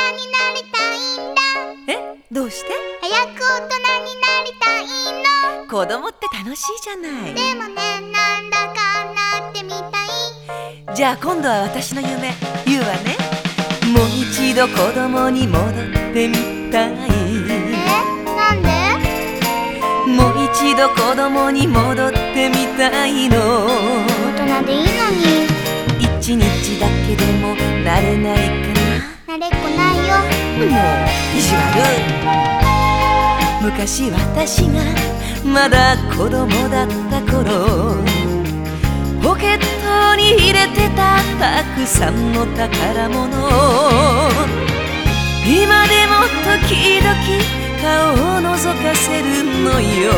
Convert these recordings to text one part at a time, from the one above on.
になりたいんだ。 どうして？ 早く大人になりたいの。 子供って楽しいじゃない。 でもね、なんだかなってみたい。 じゃあ今度は私の夢言うわね。もう一度子供に戻ってみたい。 なんで？ もう一度子供に戻ってみたいの。 大人でいいのに。 一日だけでも慣れないかな。慣れっこないよ。 もう意地悪。昔私がまだ子供だった頃、ポケットに入れてたたくさんの宝物、今でも時々顔を覗かせるのよ。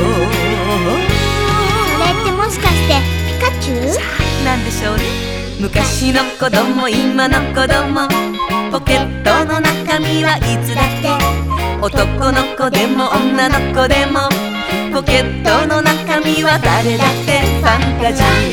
それってもしかしてピカチュウ？ なんでしょうね。昔の子供、今の子供、ポケットの中身はいつだって男の子でも女の子でも、ポケットの中身は誰だってファンタジー。